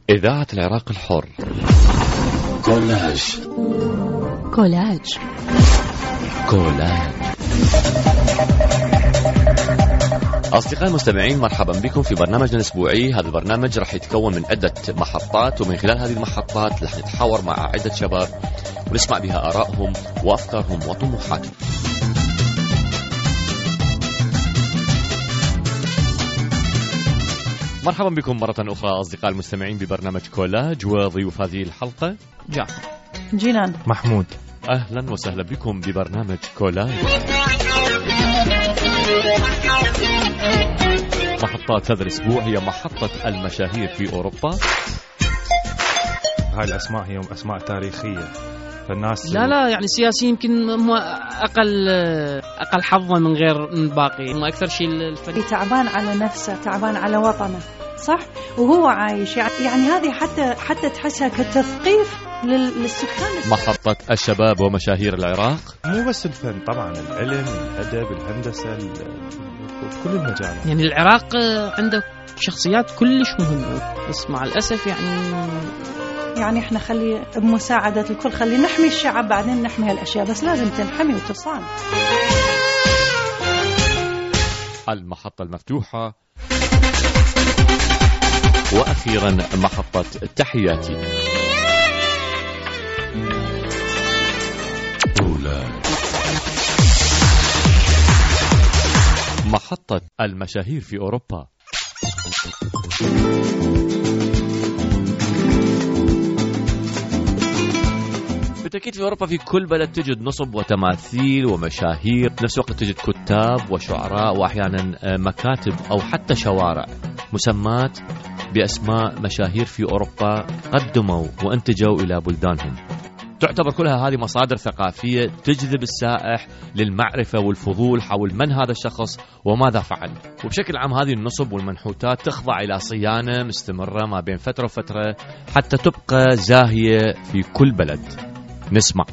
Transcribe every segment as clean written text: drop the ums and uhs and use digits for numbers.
إذاعة العراق الحر. كولاج. كولاج. كولاج. أصدقائي المستمعين، مرحبا بكم في برنامجنا الأسبوعي. هذا البرنامج راح يتكون من عدة محطات، ومن خلال هذه المحطات راح نتحاور مع عدة شباب ونسمع بها آرائهم وأفكارهم وطموحاتهم. مرحبا بكم مرة أخرى أصدقائي المستمعين ببرنامج كولاج، وضيوف هذه الحلقة جعفر، جنان، محمود. أهلا وسهلا بكم ببرنامج كولاج. محطات هذا الأسبوع هي محطة المشاهير في أوروبا. هاي الأسماء هي أسماء تاريخية، فالناس لا يعني السياسيين يمكن هم أقل حظا من غير الباقي، هم أكثر شيء الفريق تعبان على نفسه، تعبان على وطنه، صح؟ وهو عايش، يعني هذه حتى تحسها كتثقيف للسكان. محطة الشباب ومشاهير العراق. مو بس الفن، طبعا العلم، الأدب، الهندسة، كل المجالات. يعني العراق عنده شخصيات كلش مهمة، بس مع الأسف يعني احنا خلي بمساعدة الكل، خلي نحمي الشعب بعدين نحمي هالأشياء، بس لازم تنحمي وتصان. المحطة المفتوحة، وأخيرا محطة تحياتي. محطة المشاهير في أوروبا. بالتأكيد في أوروبا في كل بلد تجد نصب وتماثيل ومشاهير، في نفس الوقت تجد كتاب وشعراء وأحيانا مكاتب أو حتى شوارع مسمات بأسماء مشاهير في أوروبا قدموا وانتجوا إلى بلدانهم. تعتبر كلها هذه مصادر ثقافية تجذب السائح للمعرفة والفضول حول من هذا الشخص وماذا فعل. وبشكل عام هذه النصب والمنحوتات تخضع إلى صيانة مستمرة ما بين فترة وفترة حتى تبقى زاهية في كل بلد. نسمع.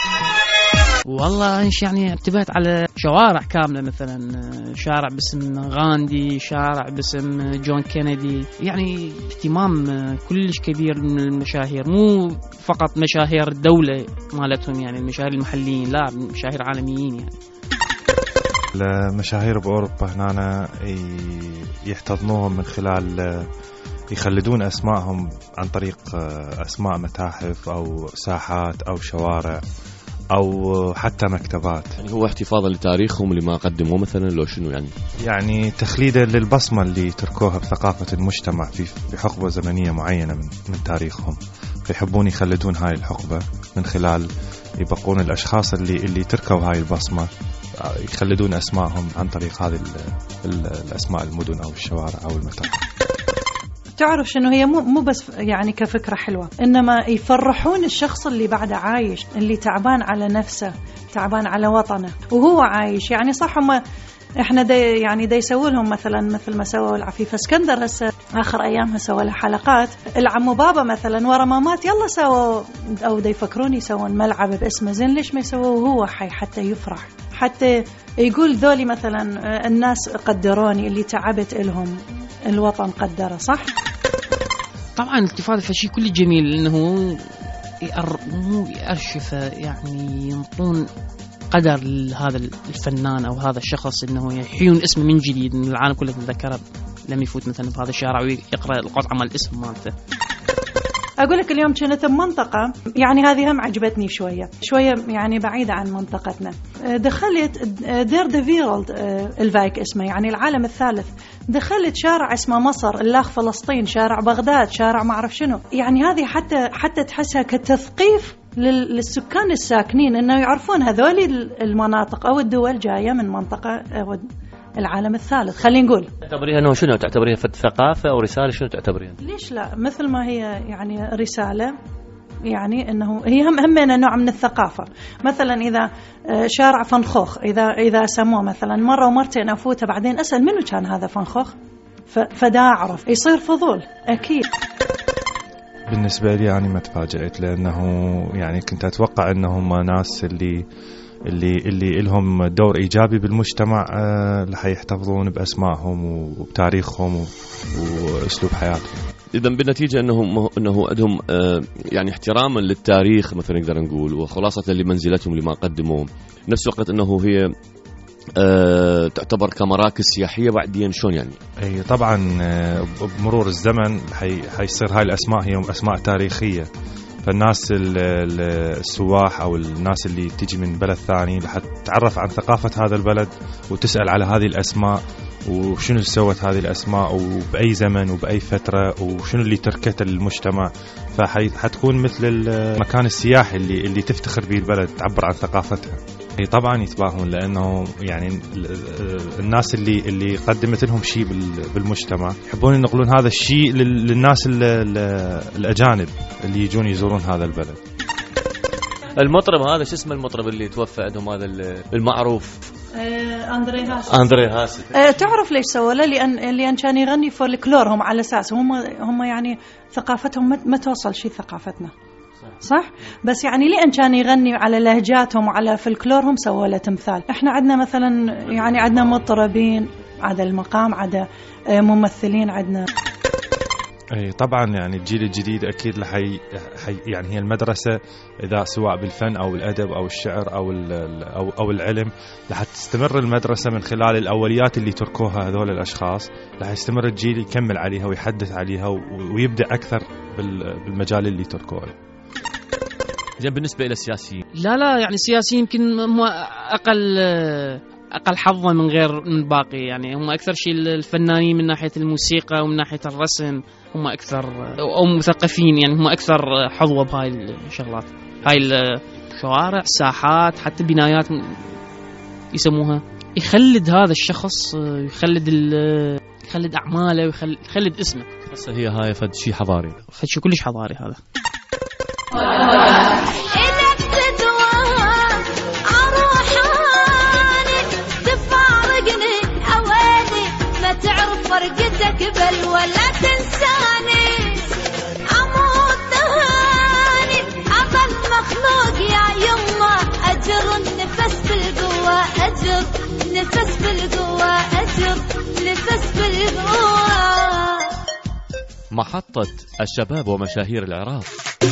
والله يعني انتبهت على شوارع كاملة، مثلا شارع باسم غاندي، شارع باسم جون كينيدي، يعني اهتمام كلش كبير من المشاهير، مو فقط مشاهير الدولة مالتهم، يعني المشاهير المحليين، لا مشاهير عالميين. يعني المشاهير بأوروبا هنا يحتضنوهم من خلال يخلدون أسمائهم عن طريق أسماء متاحف أو ساحات أو شوارع أو حتى مكتبات. يعني هو احتفاظا لتاريخهم لما قدموا مثلا، لو شنو يعني تخليدا للبصمة اللي تركوها بثقافة المجتمع في حقبة زمنية معينة من تاريخهم، فيحبون يخلدون هاي الحقبة من خلال يبقون الأشخاص اللي تركوا هاي البصمة، يخلدون أسمائهم عن طريق هذه الأسماء، المدن أو الشوارع أو المتاحف. تعرف شنو هي؟ مو بس يعني كفكرة حلوة، إنما يفرحون الشخص اللي بعده عايش، اللي تعبان على نفسه، تعبان على وطنه وهو عايش. يعني صح، هم إحنا دا يسووا لهم مثل ما سووا العفيفة اسكندر هسه آخر أيامها، سووا لها حلقات. العمو بابا مثلا ورا ما مات يلا سووا، أو دا يفكرون يسوون ملعب باسمه، زين ليش ما يسووه وهو حي حتى يفرح، حتى يقول ذولي مثلا الناس قدروني، اللي تعبت إلهم الوطن قدره. صح؟ طبعا الاتفاق فشي كل جميل، انه مو يأرشف، يعني ينطون قدر هذا الفنان او هذا الشخص، انه يحيون اسمه من جديد، ان العالم كله يتذكره لما يفوت مثلا بهذا الشارع ويقرأ القطعة مال الاسم مالته. أقول لك اليوم كنت بمنطقة، يعني هذه هم عجبتني شوية يعني بعيدة عن منطقتنا. دخلت دير دي فيرولد الفايك اسمه، يعني العالم الثالث. دخلت شارع اسمه مصر، اللاخ فلسطين، شارع بغداد، شارع ما أعرف شنو. يعني هذه حتى تحسها كتثقيف للسكان الساكنين، إنه يعرفون هذولي المناطق أو الدول جاية من منطقة العالم الثالث. خلينا نقول تعتبريها انه شنو؟ تعتبريها ثقافه او رساله؟ شنو تعتبريها؟ ليش لا، مثل ما هي يعني رساله، يعني انه هي همنا نوع من الثقافه. مثلا اذا شارع فنخوخ، اذا سموه مثلا مره ومرتين افوته بعدين اسال منو كان هذا فنخوخ، فدا اعرف، يصير فضول اكيد. بالنسبه لي يعني ما تفاجأت، لانه يعني كنت اتوقع انهم ناس اللي لهم دور إيجابي بالمجتمع، اللي حيحتفظون بأسمائهم وبتاريخهم وأسلوب حياتهم. إذا بالنتيجة أنه عندهم يعني احتراما للتاريخ مثلا نقدر نقول، وخلاصة لمنزلتهم لما قدموه، نفس الوقت أنه هي تعتبر كمراكز سياحية بعدين شلون يعني؟ أي طبعا بمرور الزمن حيصير هاي الأسماء هي أسماء تاريخية، فالناس السواح أو الناس اللي تيجي من بلد ثاني رح تتعرف عن ثقافة هذا البلد وتسأل على هذه الأسماء وشنو سوت هذه الأسماء وبأي زمن وبأي فترة وشنو اللي تركته للمجتمع. فحتكون مثل المكان السياحي اللي تفتخر به البلد، تعبر عن ثقافتها. هي طبعا يتباهون لأنه يعني الناس اللي قدمت لهم شيء بالمجتمع يحبون ينقلون هذا الشيء للناس الأجانب اللي يجون يزورون هذا البلد. المطرب هذا شو اسمه المطرب اللي توفى عندهم هذا المعروف؟ أندري هاسف. تعرف ليش سوى له؟ لأن كان يغني فولكلورهم، على أساس هم يعني ثقافتهم ما توصل شيء ثقافتنا، صح؟ بس يعني لأن كان يغني على لهجاتهم وعلى فولكلورهم سوى له تمثال. إحنا عندنا مثلا يعني عندنا مطربين، عدا المقام، عدا ممثلين عندنا. اي طبعا يعني الجيل الجديد اكيد يعني هي المدرسه، اذا سواء بالفن او الادب او الشعر او العلم، رح تستمر المدرسه من خلال الاوليات اللي تركوها هذول الاشخاص، رح يستمر الجيل يكمل عليها ويحدث عليها ويبدع اكثر بالمجال اللي تركوه. زين بالنسبه الى السياسيين؟ لا يعني السياسيين يمكن هم أقل حظا من باقي، يعني هم أكثر شيء الفنانين من ناحية الموسيقى ومن ناحية الرسم هم أكثر، أو مثقفين، يعني هم أكثر حظوة بهاي الشغلات، هاي الشوارع، الساحات، حتى البنايات يسموها. يخلد هذا الشخص، يخلد أعماله ويخلد اسمه. بس هي هاي فد شيء حضاري، فد شيء كلش حضاري هذا. قبل ولا تنساني، أموت ثاني، أقل مخلوق يا يما، أجر النفس بالقوة، أجر نفس بالقوة، أجر نفس بالقوة. محطة الشباب ومشاهير العراق.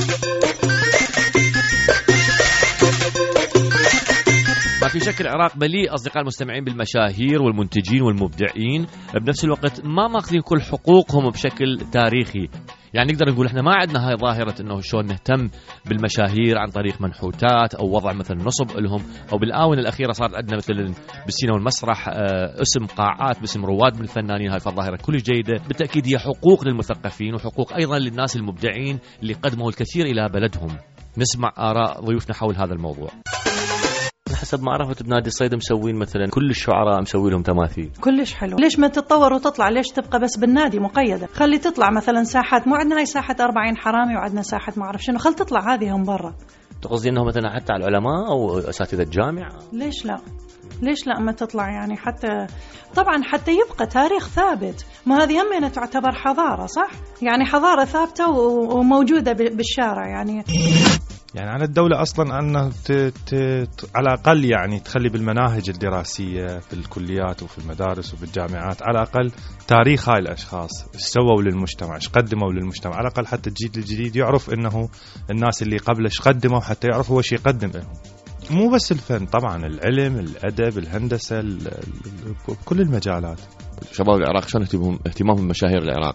ما في شك العراق مليء أصدقاء المستمعين بالمشاهير والمنتجين والمبدعين، بنفس الوقت ما ماخذين كل حقوقهم بشكل تاريخي. يعني نقدر نقول احنا ما عندنا هاي ظاهرة انه شلون نهتم بالمشاهير عن طريق منحوتات او وضع مثلا نصب لهم، او بالآونة الأخيرة صارت عندنا مثلا بالسينما والمسرح اسم قاعات باسم رواد من الفنانين. هاي فالظاهرة كلش جيدة، بالتأكيد هي حقوق للمثقفين وحقوق أيضا للناس المبدعين اللي قدموا الكثير إلى بلدهم. نسمع آراء ضيوفنا حول هذا الموضوع. حسب ما عرفت بنادي الصيد مسوين مثلا كل الشعراء مسوي لهم تماثيل كلش حلو. ليش ما تتطور وتطلع؟ ليش تبقى بس بالنادي مقيدة؟ خلي تطلع مثلا ساحات، مو عندنا هاي ساحة 40 حرامي وعندنا ساحة ما أعرف شنو، خل تطلع هذه هم برا. تقصدي انه مثلا حتى على العلماء او اساتذه الجامعه؟ ليش لا ما تطلع يعني، حتى طبعا حتى يبقى تاريخ ثابت. ما هذه يمنا تعتبر حضارة، صح؟ يعني حضارة ثابتة وموجودة بالشارع. يعني على الدولة أصلا أن على الأقل يعني تخلي بالمناهج الدراسية في الكليات وفي المدارس وفي الجامعات على الأقل تاريخ هاي الأشخاص، إيش سووا للمجتمع، إيش قدموا للمجتمع، على الأقل حتى الجيل الجديد يعرف إنه الناس اللي قبله إيش قدموا، حتى يعرف هو شيء يقدم لهم. مو بس الفن، طبعا العلم، الأدب، الهندسة، كل المجالات. شباب العراق شلون اهتمامهم بمشاهير العراق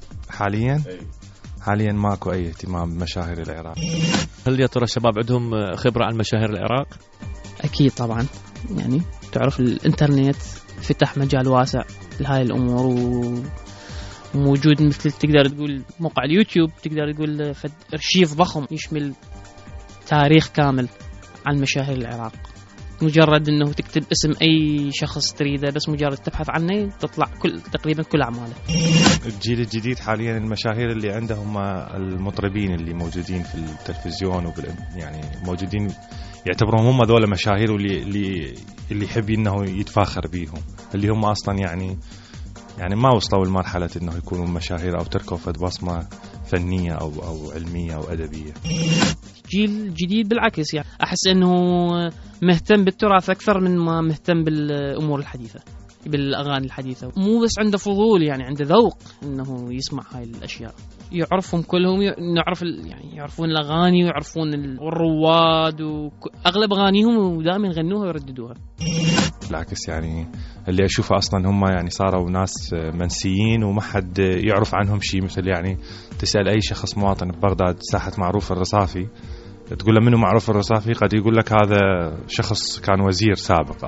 حاليا ماكو أي اهتمام بمشاهير العراق. هل يا ترى الشباب عندهم خبرة عن مشاهير العراق؟ أكيد طبعا، يعني تعرف الإنترنت فتح مجال واسع لهاي الأمور، وموجود مثل تقدر تقول موقع اليوتيوب، تقدر تقول أرشيف ضخم يشمل تاريخ كامل عن مشاهير العراق. مجرد أنه تكتب اسم أي شخص تريده، بس مجرد تبحث عنه تطلع تقريبا كل أعماله. الجيل الجديد حاليا المشاهير اللي عندهم المطربين اللي موجودين في التلفزيون يعني موجودين يعتبرون هم ذولا مشاهير، واللي يحب انه يتفاخر بيهم، اللي هم اصلا يعني ما وصلوا لمرحلة انه يكونوا مشاهير او تركوا فد بصمة فنية او علمية او ادبية. جيل جديد بالعكس، يعني احس انه مهتم بالتراث اكثر من ما مهتم بالامور الحديثة. بالأغاني الحديثة. مو بس عنده فضول، يعني عنده ذوق إنه يسمع هاي الأشياء. يعرفهم كلهم، نعرف يعني يعرفون الأغاني ويعرفون الرواد، وأغلب أغانيهم ودائما يغنوها ويرددوها. بالعكس يعني اللي أشوفه أصلا هم يعني صاروا ناس منسيين وما حد يعرف عنهم شيء. مثل يعني تسأل أي شخص مواطن ببغداد ساحة معروف الرصافي، تقول له منو معروف الرصافي، قد يقول لك هذا شخص كان وزير سابق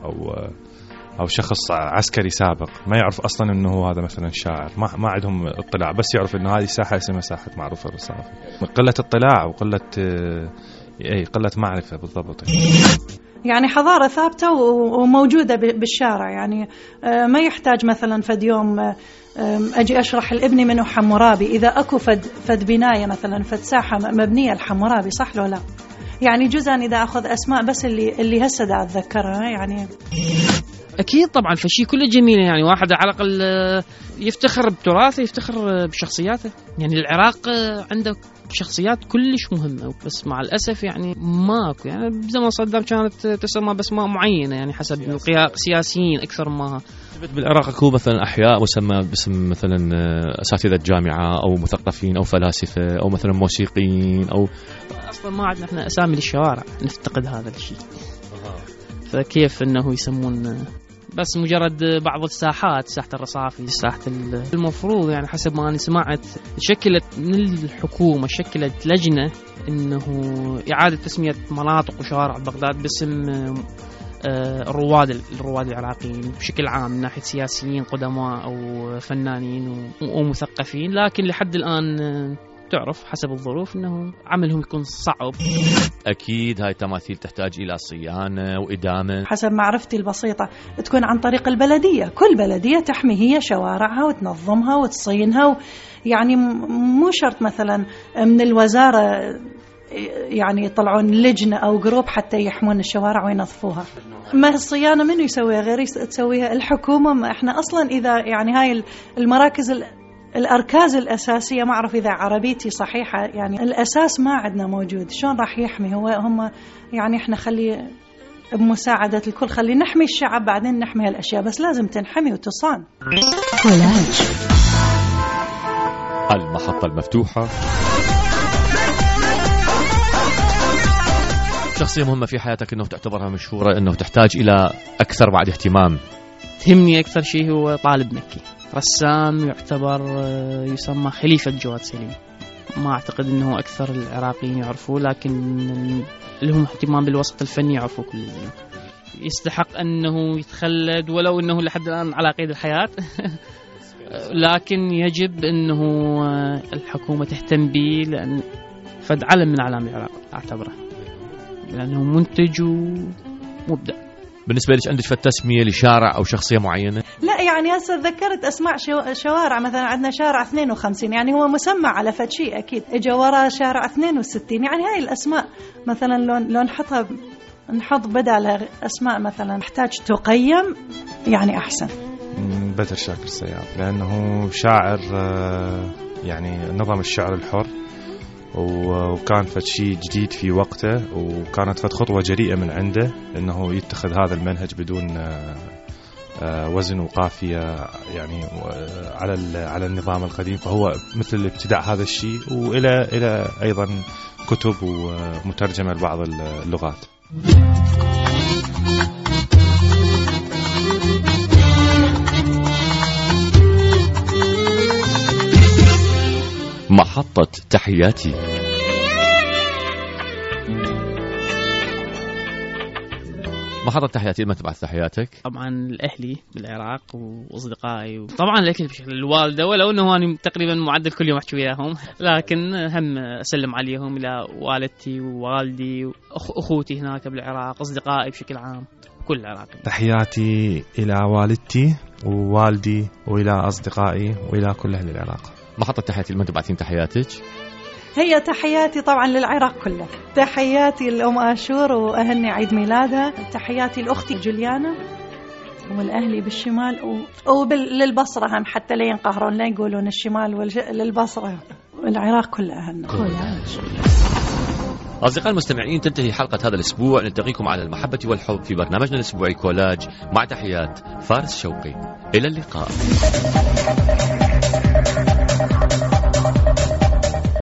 أو شخص عسكري سابق، ما يعرف أصلا إنه هذا مثلا شاعر. ما عندهم اطلاع، بس يعرف إنه هذه ساحة اسمها ساحة معروف الرصافي. قلة اطلاع وقلة قلة معرفة بالضبط. يعني حضارة ثابتة وموجودة بالشارع، يعني ما يحتاج مثلا فد يوم أجي أشرح لابني منه حمورابي إذا أكو فد بناية مثلا فد ساحة مبنية الحمورابي، صح لو لا؟ يعني جزءا إذا أخذ أسماء بس اللي هسه دا أتذكرها يعني. أكيد طبعا، فشي كله جميل. يعني واحد على الأقل يفتخر بتراثه، يفتخر بشخصياته. يعني العراق عنده شخصيات كلش مهمة، بس مع الأسف يعني ماكو. يعني بزمن صدام كانت تسمى بأسماء معينة، يعني حسب سياسيين أكثر ما. بالعراق اكو مثلا احياء مسمى باسم مثلا اساتذه جامعه او مثقفين او فلاسفه او مثلا موسيقيين، او اصلا ما عندنا احنا اسامي للشوارع، نفتقد هذا الشيء. فكيف انه يسمون بس مجرد بعض الساحات، ساحه الرصافي، ساحه المفروض يعني حسب ما انا سمعت شكلت من الحكومه، شكلت لجنه انه اعاده تسميه مناطق وشوارع بغداد باسم الرواد العراقيين بشكل عام، من ناحية سياسيين قدماء أو فنانين ومثقفين. لكن لحد الآن تعرف حسب الظروف أنه عملهم يكون صعب. أكيد هاي التماثيل تحتاج إلى صيانة وإدامة. حسب معرفتي البسيطة تكون عن طريق البلدية، كل بلدية تحمي هي شوارعها وتنظمها وتصينها يعني مو شرط مثلا من الوزارة يعني يطلعون لجنة أو جروب حتى يحمون الشوارع وينظفوها. ما الصيانة منو يسويها غير تسويها الحكومة. ما إحنا أصلا إذا يعني هاي المراكز الأركاز الأساسية، ما أعرف إذا عربيتي صحيحة، يعني الأساس ما عندنا موجود، شلون راح يحمي هم يعني إحنا خلي بمساعدة الكل خلي نحمي الشعب، بعدين نحمي هالأشياء، بس لازم تنحمي وتصان. المحطة المفتوحة، شخصية مهمة في حياتك أنه تعتبرها مشهورة، أنه تحتاج إلى أكثر بعد اهتمام. تهمني أكثر شيء هو طالب مكي، رسام يعتبر يسمى خليفة جواد سليم. ما أعتقد أنه أكثر العراقيين يعرفوه، لكن لهم اهتمام بالوسط الفني يعرفوه كل يستحق أنه يتخلد، ولو أنه لحد الآن على قيد الحياة. لكن يجب أنه الحكومة تهتم به، لأن فد علم من أعلام العراق أعتبره، لأنه منتج ومبدع. بالنسبة لك عندك تسمية لشارع أو شخصية معينة؟ لا يعني هسه تذكرت أسماء شوارع، مثلا عندنا شارع 52 يعني هو مسمى على فد شيء أكيد، إجا ورا شارع 62 يعني هاي الأسماء مثلا لو نحط بدل أسماء مثلا محتاج تقيم يعني أحسن. بدر شاكر السياب، لأنه شاعر يعني نظم الشعر الحر، وكان فد شيء جديد في وقته، وكانت فد خطوة جريئة من عنده إنه يتخذ هذا المنهج بدون وزن وقافية يعني على النظام القديم. فهو مثل ابتداع هذا الشيء، وإلى أيضا كتب ومترجمة لبعض اللغات. محطة تحياتي. محطة تحياتي، ما تبعث تحياتك؟ طبعا الأهلي بالعراق وأصدقائي، وطبعا الأكل بشكل الوالدة، ولو أنه أنا تقريبا معدل كل يوم أحكي وياهم، لكن هم أسلم عليهم، إلى والدتي ووالدي وأخوتي هناك بالعراق، أصدقائي بشكل عام كل العراق. تحياتي إلى والدتي ووالدي وإلى أصدقائي وإلى كل أهل العراق. محطة تحياتي، ما تبعثين تحياتك؟ هي تحياتي طبعا للعراق كله، تحياتي لأم آشور وأهلني عيد ميلادها، تحياتي لأختي جوليانا والأهلي بالشمال وللبصرة هم، حتى لا ينقهرون لا يقولون الشمال للبصرة، العراق كله أهلنا. أصدقائي المستمعين، تنتهي حلقة هذا الأسبوع. نلتقيكم على المحبة والحب في برنامجنا الأسبوعي كولاج، مع تحيات فارس شوقي. إلى اللقاء.